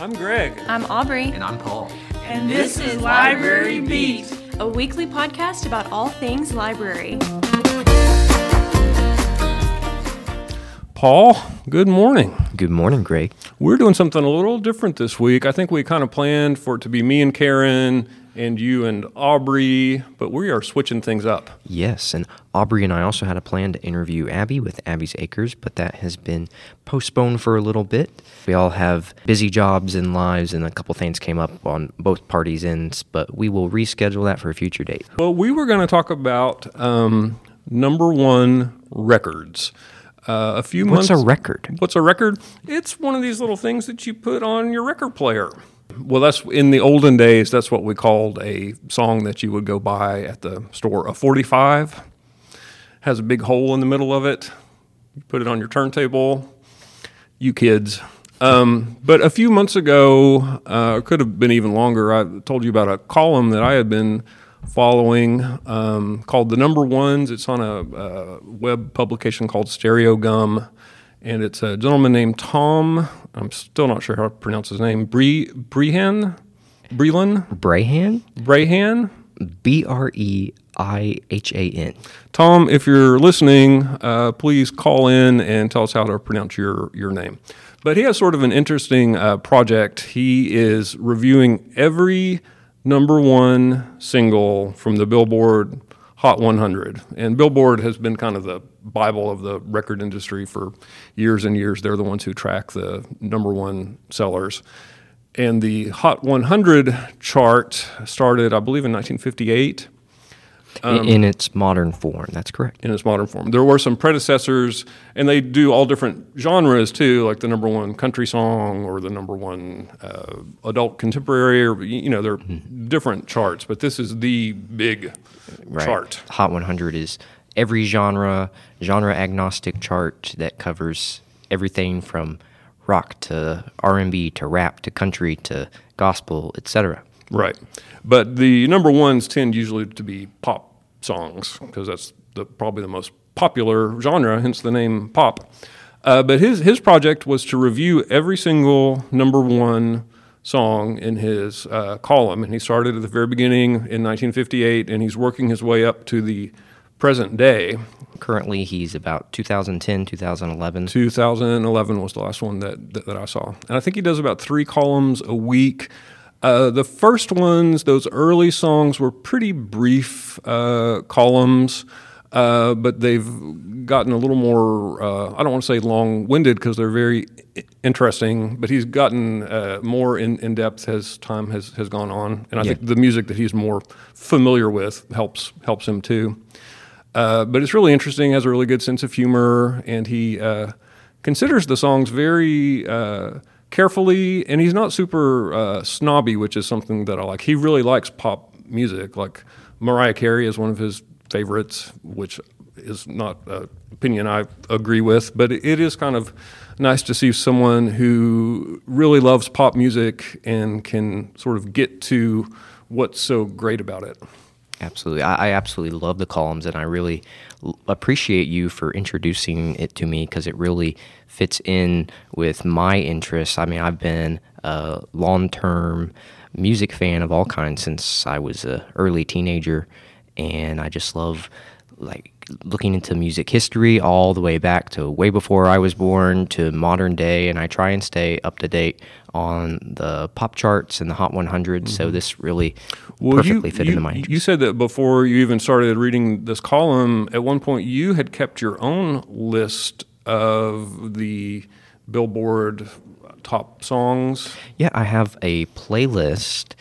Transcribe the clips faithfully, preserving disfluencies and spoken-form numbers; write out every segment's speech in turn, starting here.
I'm Greg. I'm Aubrey. And I'm Paul. And this is Library Beat, a weekly podcast about all things library. Paul, good morning. Good morning, Greg. We're doing something a little different this week. I think we kind of planned for it to be me and Karen and you and Aubrey, but we are switching things up. Yes, and Aubrey and I also had a plan to interview Abby with Abby's Acres, but that has been postponed for a little bit. We all have busy jobs and lives, and a couple things came up on both parties' ends, but we will reschedule that for a future date. Well, we were going to talk about um, number one records. Uh, a few What's months. a record? What's a record? It's one of these little things that you put on your record player. Well, that's in the olden days. That's what we called a song that you would go buy at the store. A forty-five has a big hole in the middle of it. You put it on your turntable. You kids. Um, but a few months ago, uh, it could have been even longer. I told you about a column that I had been following um, called The Number Ones. It's on a, a web publication called Stereo Gum, and it's a gentleman named Tom. I'm still not sure how to pronounce his name. Bre Brehan, Brelan, Brahan? Brahan, B R E I H A N. Tom, if you're listening, uh, please call in and tell us how to pronounce your your name. But he has sort of an interesting uh, project. He is reviewing every number one single from the Billboard Hot one hundred. And Billboard has been kind of the Bible of the record industry for years and years. They're the ones who track the number one sellers. And the Hot one hundred chart started, I believe, in nineteen fifty-eight. Um, in its modern form, that's correct. In its modern form. There were some predecessors, and they do all different genres too, like the number one country song or the number one uh, adult contemporary, or, you know, they're mm-hmm. different charts, but this is the big right. chart. Hot one hundred is every genre, genre agnostic chart that covers everything from rock to R and B to rap to country to gospel, et cetera. Right. But the number ones tend usually to be pop songs because that's the, probably the most popular genre, hence the name pop. Uh, but his, his project was to review every single number one song in his uh, column. And he started at the very beginning in nineteen fifty-eight, and he's working his way up to the present day. Currently, he's about two thousand ten, two thousand eleven. two thousand eleven was the last one that, that, that I saw. And I think he does about three columns a week. Uh, the first ones, those early songs, were pretty brief uh, columns, uh, but they've gotten a little more, uh, I don't want to say long-winded because they're very interesting, but he's gotten uh, more in, in depth as time has, has gone on. And I yeah. think the music that he's more familiar with helps helps him too. Uh, but it's really interesting, has a really good sense of humor, and he uh, considers the songs very uh, carefully, and he's not super uh, snobby, which is something that I like. He really likes pop music. Like Mariah Carey is one of his favorites, which is not an opinion I agree with, but it is kind of nice to see someone who really loves pop music and can sort of get to what's so great about it. Absolutely. I, I absolutely love the columns, and I really l- appreciate you for introducing it to me because it really fits in with my interests. I mean, I've been a long-term music fan of all kinds since I was an early teenager, and I just love like looking into music history all the way back to way before I was born to modern day, and I try and stay up to date on the pop charts and the Hot one hundred, mm-hmm. so this really well, perfectly you, fit you, into my interest. You said that before you even started reading this column, at one point you had kept your own list of the Billboard top songs. Yeah, I have a playlist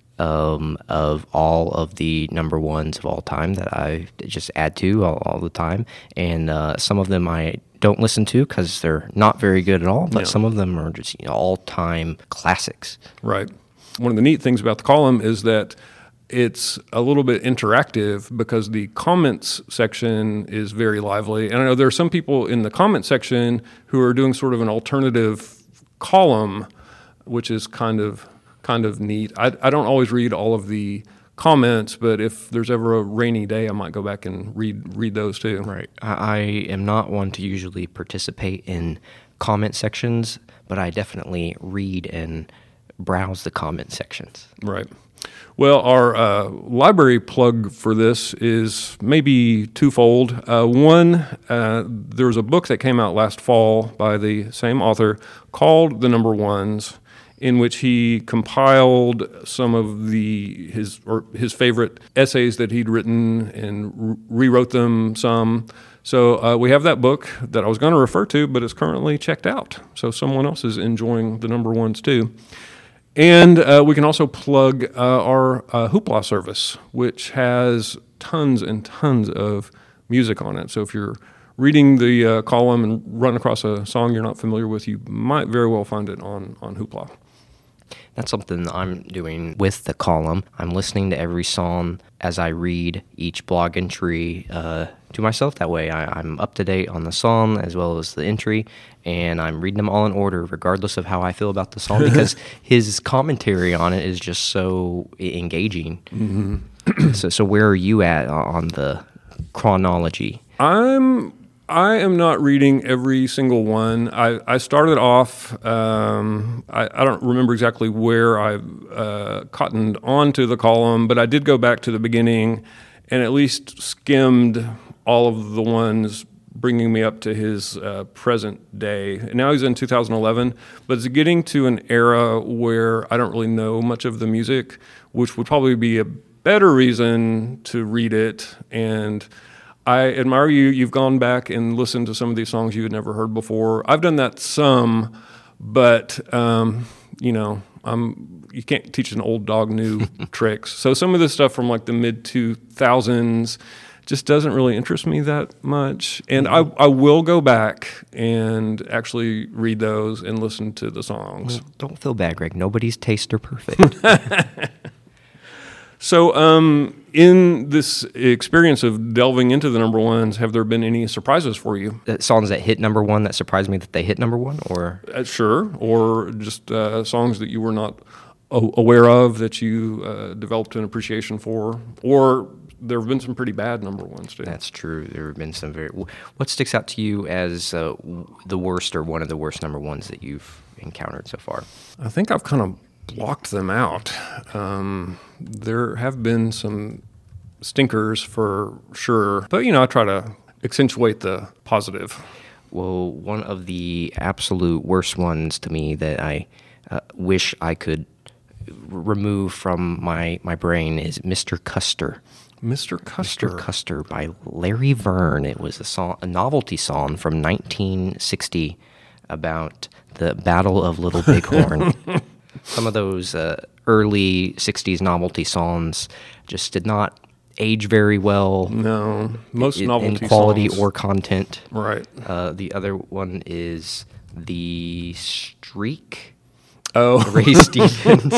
Um, of all of the number ones of all time that I just add to all, all the time. And uh, some of them I don't listen to because they're not very good at all, but yeah. some of them are just you know, all-time classics. Right. One of the neat things about the column is that it's a little bit interactive because the comments section is very lively. And I know there are some people in the comment section who are doing sort of an alternative column, which is kind of kind of neat. I, I don't always read all of the comments, but if there's ever a rainy day, I might go back and read read those too. Right. I, I am not one to usually participate in comment sections, but I definitely read and browse the comment sections. Right. Well, our uh, library plug for this is maybe twofold. Uh, one, uh, there was a book that came out last fall by the same author called The Number Ones, in which he compiled some of the his or his favorite essays that he'd written and re- rewrote them some. So uh, we have that book that I was going to refer to, but it's currently checked out. So someone else is enjoying The Number Ones too. And uh, we can also plug uh, our uh, Hoopla service, which has tons and tons of music on it. So if you're reading the uh, column and run across a song you're not familiar with, you might very well find it on, on Hoopla. That's something I'm doing with the column. I'm listening to every song as I read each blog entry uh, to myself. That way I, I'm up to date on the song as well as the entry, and I'm reading them all in order regardless of how I feel about the song because his commentary on it is just so engaging. Mm-hmm. so, so where are you at on the chronology? I'm... I am not reading every single one. I, I started off, um, I, I don't remember exactly where I uh, cottoned onto the column, but I did go back to the beginning and at least skimmed all of the ones bringing me up to his uh, present day. And now he's in two thousand eleven, but it's getting to an era where I don't really know much of the music, which would probably be a better reason to read it. And I admire you. You've gone back and listened to some of these songs you had never heard before. I've done that some, but um, you know, I'm you can't teach an old dog new tricks. So some of this stuff from like the mid two thousands just doesn't really interest me that much. And I, I will go back and actually read those and listen to the songs. Well, don't feel bad, Greg. Nobody's tastes are perfect. So, um, in this experience of delving into the number ones, have there been any surprises for you? Uh, songs that hit number one that surprised me that they hit number one, or uh, sure, or just uh, songs that you were not o- aware of that you uh, developed an appreciation for, or there have been some pretty bad number ones too. That's true. There have been some very. What sticks out to you as uh, the worst or one of the worst number ones that you've encountered so far? I think I've kind of blocked them out. Um, there have been some stinkers for sure, but you know, I try to accentuate the positive. Well, one of the absolute worst ones to me that I uh, wish I could r- remove from my, my brain is Mister Custer. Mister Custer. Mister Custer by Larry Verne. It was a song, a novelty song from nineteen sixty about the Battle of Little Bighorn. Some of those uh, early sixties novelty songs just did not age very well. No, most in, novelty in quality songs. or content. Right. Uh, the other one is The Streak. Oh, Ray Stevens.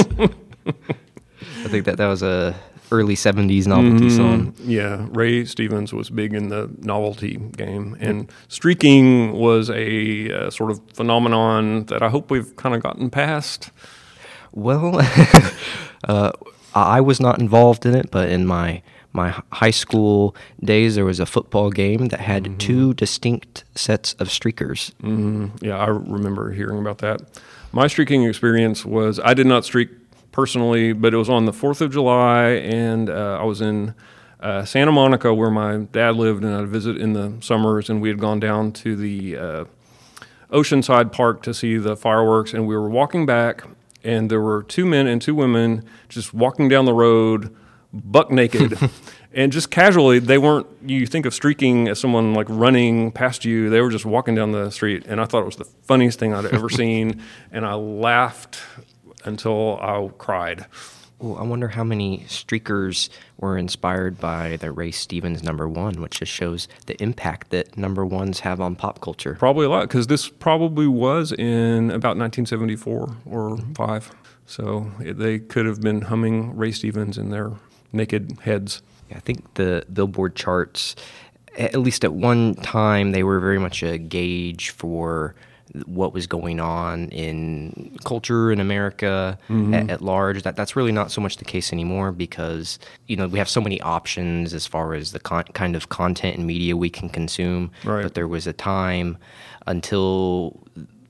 I think that that was a early seventies novelty mm-hmm. song. Yeah, Ray Stevens was big in the novelty game, and streaking was a uh, sort of phenomenon that I hope we've kind of gotten past. Well, uh, I was not involved in it, but in my my high school days, there was a football game that had mm-hmm. two distinct sets of streakers. Mm-hmm. Yeah, I remember hearing about that. My streaking experience was, I did not streak personally, but it was on the fourth of July, and uh, I was in uh, Santa Monica where my dad lived, and I'd visit in the summers, and we had gone down to the uh, Oceanside Park to see the fireworks, and we were walking back, and there were two men and two women just walking down the road buck naked. And just casually, they weren't, you think of streaking as someone like running past you, they were just walking down the street, and I thought it was the funniest thing I'd ever seen, and I laughed until I cried. Well, I wonder how many streakers were inspired by the Ray Stevens number one, which just shows the impact that number ones have on pop culture. Probably a lot, because this probably was in about nineteen seventy-four or five. So it, they could have been humming Ray Stevens in their naked heads. I think the Billboard charts, at least at one time, they were very much a gauge for what was going on in culture in America mm-hmm. at, at large. That that's really not so much the case anymore, because you know we have so many options as far as the con- kind of content and media we can consume. Right. But there was a time until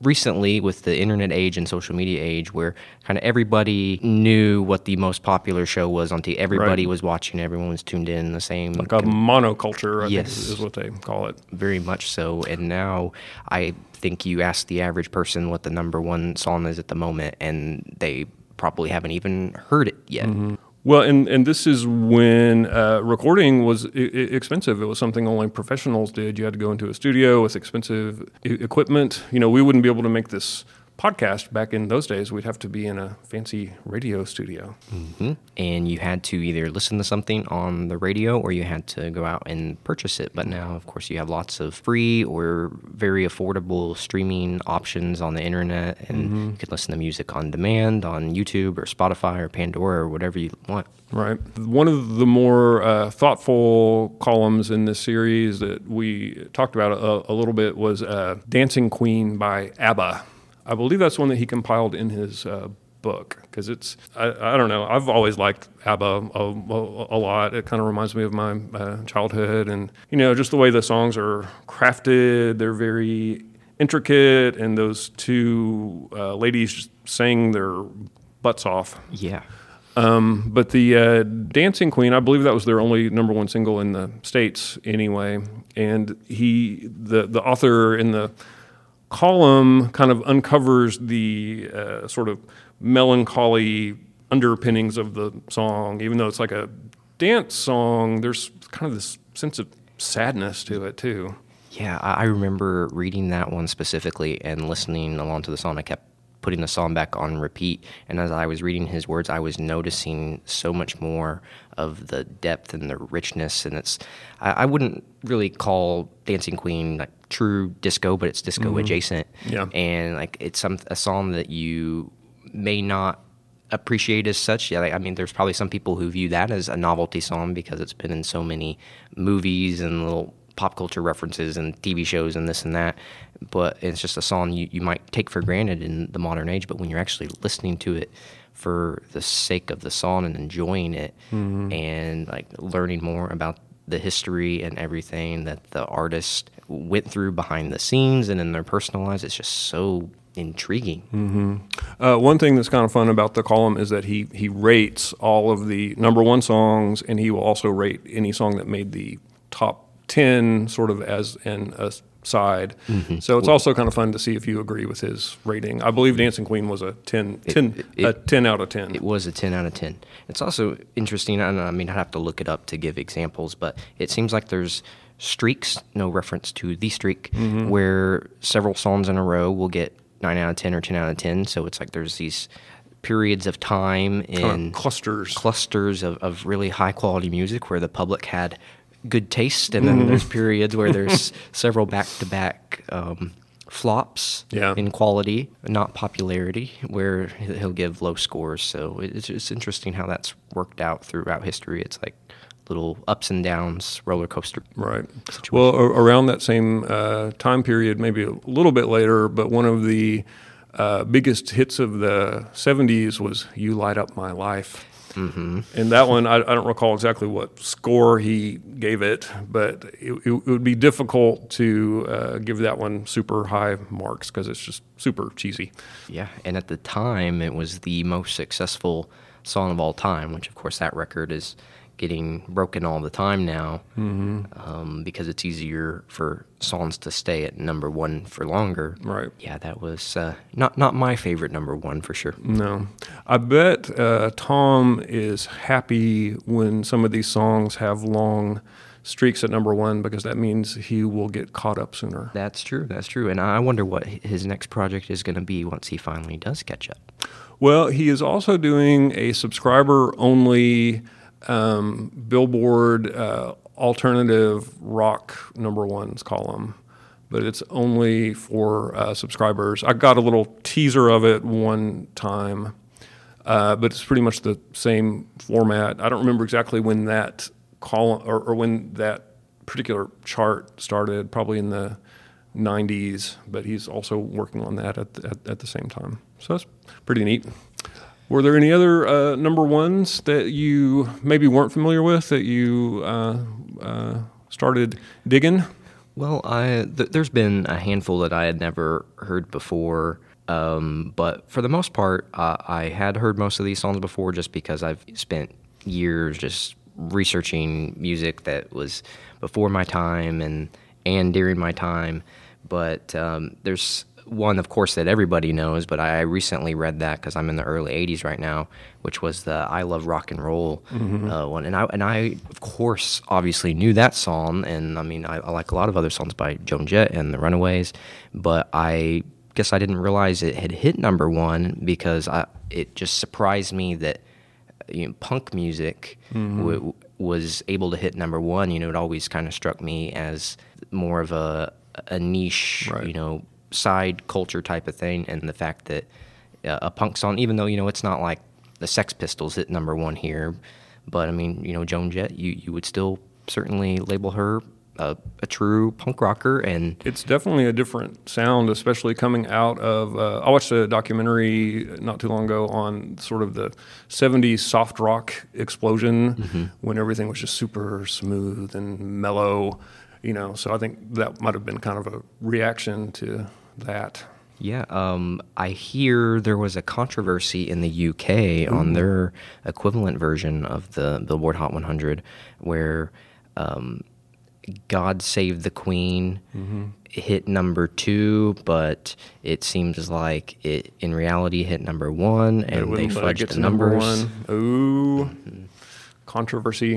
recently with the internet age and social media age, where kind of everybody knew what the most popular show was on T V. Everybody Right. was watching. Everyone was tuned in. The same Like a monoculture, I Yes. think is, is what they call it. very much so. And now I think you ask the average person what the number one song is at the moment, and they probably haven't even heard it yet. Well, and, and this is when uh, recording was I- I- expensive. It was something only professionals did. You had to go into a studio with expensive e- equipment. You know, we wouldn't be able to make this podcast back in those days. We'd have to be in a fancy radio studio. hmm And you had to either listen to something on the radio or you had to go out and purchase it. But now, of course, you have lots of free or very affordable streaming options on the internet, and you can listen to music on demand on YouTube or Spotify or Pandora or whatever you want. Right. One of the more uh, thoughtful columns in this series that we talked about a, a little bit was uh, Dancing Queen by ABBA. I believe that's one that he compiled in his uh, book, because it's, I, I don't know, I've always liked ABBA a, a, a lot. It kind of reminds me of my uh, childhood, and, you know, just the way the songs are crafted, they're very intricate, and those two uh, ladies just sang their butts off. Yeah. Um, but the uh, Dancing Queen, I believe that was their only number one single in the States anyway, and he, the, the author in the column kind of uncovers the uh, sort of melancholy underpinnings of the song. Even though it's like a dance song, there's kind of this sense of sadness to it too. Yeah, I I remember reading that one specifically and listening along to the song. I kept putting the song back on repeat, and as I was reading his words, I was noticing so much more of the depth and the richness. And it's, I, I wouldn't really call Dancing Queen like true disco, but it's disco Mm-hmm. adjacent. Yeah. And like it's some a song that you may not appreciate as such. Yeah, like, I mean, there's probably some people who view that as a novelty song because it's been in so many movies and little pop culture references and T V shows and this and that. But it's just a song you, you might take for granted in the modern age. But when you're actually listening to it for the sake of the song and enjoying it, Mm-hmm. and like learning more about the history and everything that the artist went through behind the scenes and in their personal lives, it's just so intriguing. Uh, one thing that's kind of fun about the column is that he he rates all of the number one songs, and he will also rate any song that made the top ten sort of as an aside. Mm-hmm. So it's also kind of fun to see if you agree with his rating. I believe Dancing Queen was a ten, ten, it- a ten out of ten. It was a ten out of ten. It's also interesting, and I mean, I'd have to look it up to give examples, but it seems like there's streaks, no reference to the streak, Mm-hmm. where several songs in a row will get nine out of ten or ten out of ten. So it's like there's these periods of time in Kind of clusters. clusters of, of really high quality music where the public had good taste, and then there's periods where there's several back-to-back um, flops Yeah. in quality, not popularity, where he'll give low scores. So it's it's interesting how that's worked out throughout history. It's like little ups and downs, roller coaster. Right. Well, a- around that same uh, time period, maybe a little bit later, but one of the uh, biggest hits of the seventies was "You Light Up My Life." Mm-hmm. And that one, I, I don't recall exactly what score he gave it, but it, it, it would be difficult to uh, give that one super high marks because it's just super cheesy. Yeah, and at the time, it was the most successful song of all time, which, of course, that record is getting broken all the time now, um, because it's easier for songs to stay at number one for longer. Right. Yeah, that was uh, not not my favorite number one for sure. No. I bet uh, Tom is happy when some of these songs have long streaks at number one, because that means he will get caught up sooner. That's true. That's true. And I wonder what his next project is going to be once he finally does catch up. Well, he is also doing a subscriber-only um, Billboard uh, alternative rock number ones column, but it's only for uh, subscribers. I got a little teaser of it one time, uh, but it's pretty much the same format. I don't remember exactly when that column or, or when that particular chart started, probably in the nineties, but he's also working on that at the, at, at the same time. So that's pretty neat. Were there any other uh, number ones that you maybe weren't familiar with that you uh, uh, started digging? Well, I th- there's been a handful that I had never heard before, um, but for the most part, uh, I had heard most of these songs before just because I've spent years just researching music that was before my time and and during my time. But um, there's one, of course, that everybody knows, but I recently read that because I'm in the early eighties right now, which was the I Love Rock and Roll mm-hmm. uh, one. And I, and I, of course, obviously knew that song, and I mean, I, I like a lot of other songs by Joan Jett and the Runaways, but I guess I didn't realize it had hit number one because I, it just surprised me that you know, punk music mm-hmm. w- was able to hit number one. You know, it always kind of struck me as more of a, a niche, right. you know, side culture type of thing, and the fact that uh, a punk song, even though you know it's not like the Sex Pistols hit number one here, but I mean you know Joan Jett, you you would still certainly label her a, a true punk rocker, and it's definitely a different sound, especially coming out of. Uh, I watched a documentary not too long ago on sort of the seventies soft rock explosion mm-hmm. when everything was just super smooth and mellow. You know, so I think that might have been kind of a reaction to that. Yeah, um, I hear there was a controversy in the U K Ooh. on their equivalent version of the Billboard Hot one hundred where um, God Save the Queen mm-hmm. hit number two, but it seems like it in reality hit number one, and they fudged the numbers. Number one. Ooh, mm-hmm. Controversy.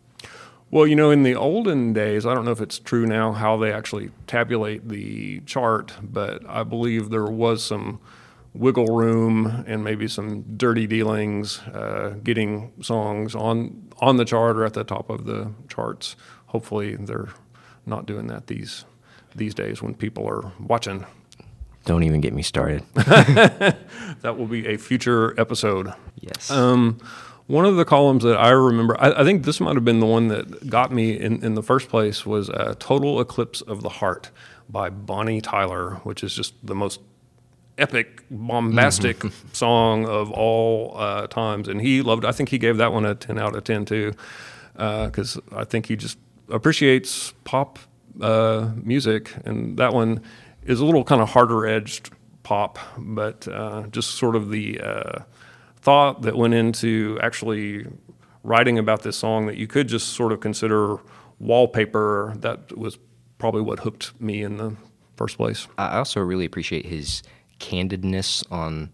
Well, you know, in the olden days, I don't know if it's true now how they actually tabulate the chart, but I believe there was some wiggle room and maybe some dirty dealings uh, getting songs on on the chart or at the top of the charts. Hopefully they're not doing that these these days when people are watching. Don't even get me started. That will be a future episode. Yes. Um, One of the columns that I remember, I, I think this might have been the one that got me in, in the first place, was uh, Total Eclipse of the Heart by Bonnie Tyler, which is just the most epic, bombastic mm-hmm. song of all uh, times. And he loved, I think he gave that one a ten out of ten too, because uh, I think he just appreciates pop uh, music. And that one is a little kind of harder edged pop, but uh, just sort of the... Uh, thought that went into actually writing about this song that you could just sort of consider wallpaper. That was probably what hooked me in the first place. I also really appreciate his candidness on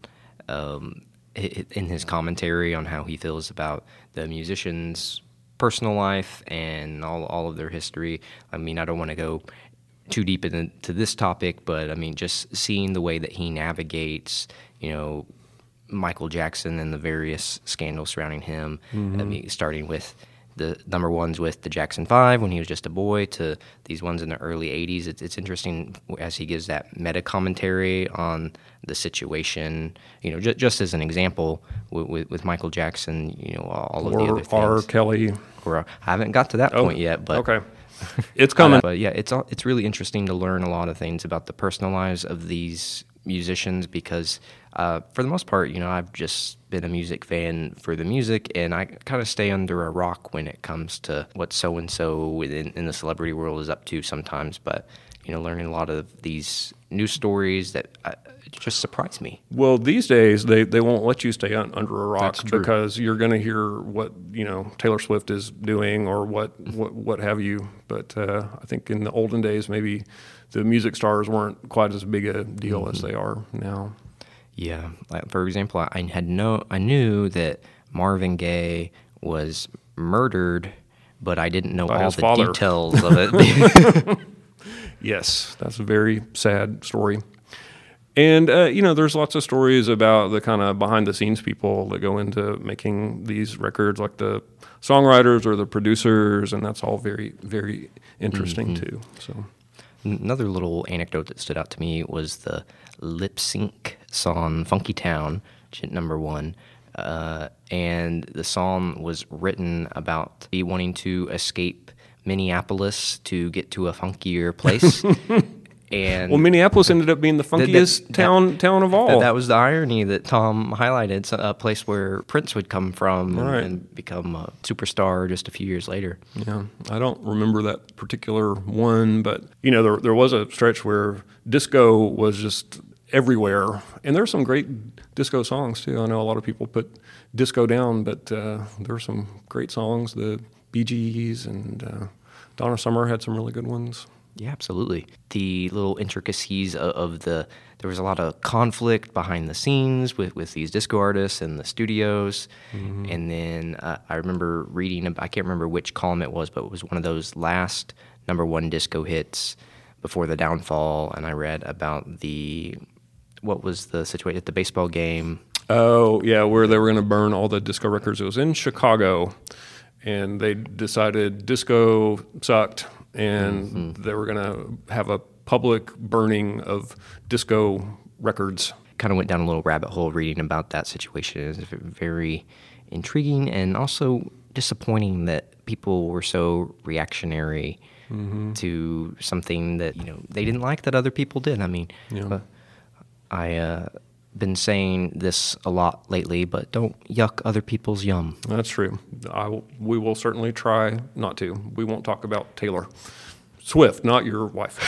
um, in his commentary on how he feels about the musicians' personal life and all all of their history. I mean, I don't want to go too deep into this topic, but I mean, just seeing the way that he navigates, you know, Michael Jackson and the various scandals surrounding him, mm-hmm. I mean, starting with the number ones with the Jackson Five when he was just a boy to these ones in the early eighties. It's, it's interesting as he gives that meta commentary on the situation, you know, j- just as an example with, with, with Michael Jackson, you know, all of or the other things. R. Kelly. Or, uh, I haven't got to that oh, point yet, but... Okay. It's coming. Uh, but yeah, it's it's really interesting to learn a lot of things about the personal lives of these musicians because uh, for the most part, you know, I've just been a music fan for the music, and I kind of stay under a rock when it comes to what so-and-so in, in the celebrity world is up to sometimes. But, you know, learning a lot of these news stories that uh, just surprise me. Well, these days, they, they won't let you stay un, under a rock That's true. because you're going to hear what, you know, Taylor Swift is doing or what, what, what have you. But uh, I think in the olden days, maybe the music stars weren't quite as big a deal mm-hmm. as they are now. Yeah. Like, for example, I had no, I knew that Marvin Gaye was murdered, but I didn't know By all the father. details of it. Yes, that's a very sad story. And, uh, you know, there's lots of stories about the kind of behind-the-scenes people that go into making these records, like the songwriters or the producers, and that's all very, very interesting, mm-hmm. too. So, another little anecdote that stood out to me was the lip sync song Funky Town, which hit number one. Uh, and the song was written about me wanting to escape Minneapolis to get to a funkier place. And well, Minneapolis ended up being the funkiest that, that, town that, town of all. That, that was the irony that Tom highlighted. It's a place where Prince would come from right. and become a superstar just a few years later. Yeah, I don't remember that particular one, but you know, there there was a stretch where disco was just everywhere, and there's some great disco songs too. I know a lot of people put disco down, but uh, there are some great songs. The Bee Gees and uh, Donna Summer had some really good ones. Yeah, absolutely. The little intricacies of, of the, there was a lot of conflict behind the scenes with, with these disco artists and the studios. Mm-hmm. And then uh, I remember reading, I can't remember which column it was, but it was one of those last number one disco hits before the downfall. And I read about the, what was the situation at the baseball game? Oh, yeah, where they were going to burn all the disco records. It was in Chicago, and they decided disco sucked. And mm-hmm. they were going to have a public burning of disco records. Kind of went down a little rabbit hole reading about that situation. It was very intriguing and also disappointing that people were so reactionary mm-hmm. to something that, you know, they didn't like that other people did. I mean, yeah. uh, I uh, been saying this a lot lately, but don't yuck other people's yum. That's true. I will, we will certainly try not to. We won't talk about Taylor Swift, not your wife.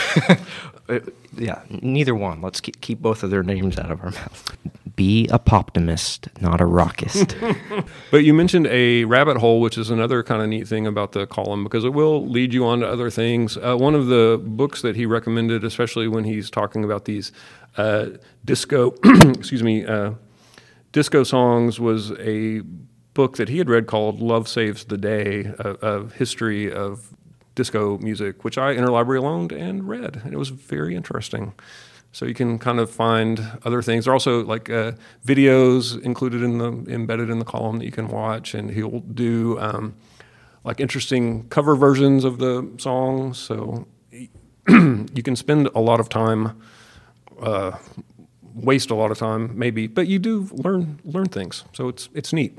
Yeah, neither one. Let's keep, keep both of their names out of our mouth. Be a poptimist, not a rockist. But you mentioned a rabbit hole, which is another kind of neat thing about the column, because it will lead you on to other things. Uh, one of the books that he recommended, especially when he's talking about these uh, disco, excuse me, uh, disco songs, was a book that he had read called Love Saves the Day, a, a history of disco music, which I interlibrary loaned and read, and it was very interesting. So you can kind of find other things. There are also like uh, videos included in the embedded in the column that you can watch, and he'll do um, like interesting cover versions of the songs. So you can spend a lot of time, uh, waste a lot of time maybe, but you do learn learn things. So it's it's neat.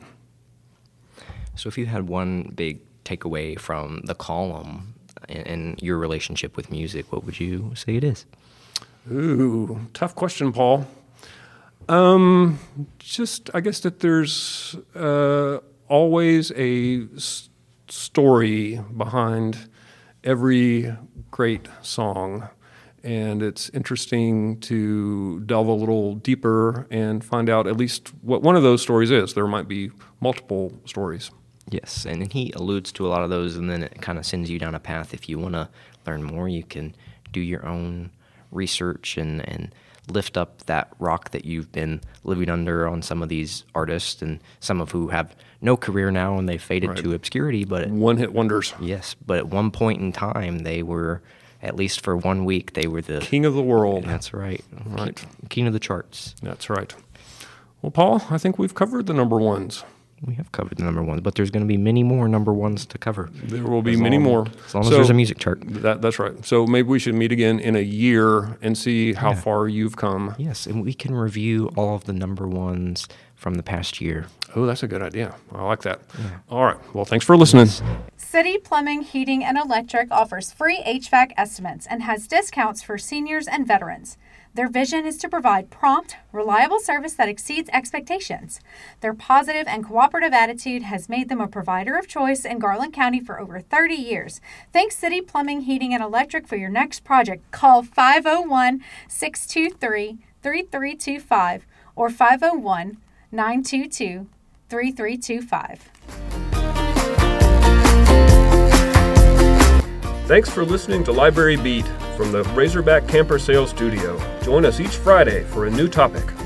So if you had one big takeaway from the column and, and your relationship with music, what would you say it is? Ooh, tough question, Paul. Um, just, I guess that there's uh, always a s- story behind every great song, and it's interesting to delve a little deeper and find out at least what one of those stories is. There might be multiple stories. Yes, and he alludes to a lot of those, and then it kind of sends you down a path. If you want to learn more, you can do your own research and, and lift up that rock that you've been living under on some of these artists, and some of who have no career now and they've faded right. to obscurity. But one-hit wonders. Yes, but at one point in time, they were, at least for one week, they were the king of the world. That's right. Right. King, king of the charts. That's right. Well, Paul, I think we've covered the number ones. We have covered the number ones, but there's going to be many more number ones to cover. There will be many long, more. As long so, as there's a music chart. That, that's right. So maybe we should meet again in a year and see how yeah. far you've come. Yes, and we can review all of the number ones from the past year. Oh, that's a good idea. I like that. Yeah. All right. Well, thanks for listening. Yes. City Plumbing, Heating, and Electric offers free H V A C estimates and has discounts for seniors and veterans. Their vision is to provide prompt, reliable service that exceeds expectations. Their positive and cooperative attitude has made them a provider of choice in Garland County for over thirty years. Thanks City Plumbing, Heating, and Electric for your next project. Call five oh one, six two three, three three two five or five oh one, nine two two, three three two five. Thanks for listening to Library Beat from the Razorback Camper Sales Studio. Join us each Friday for a new topic.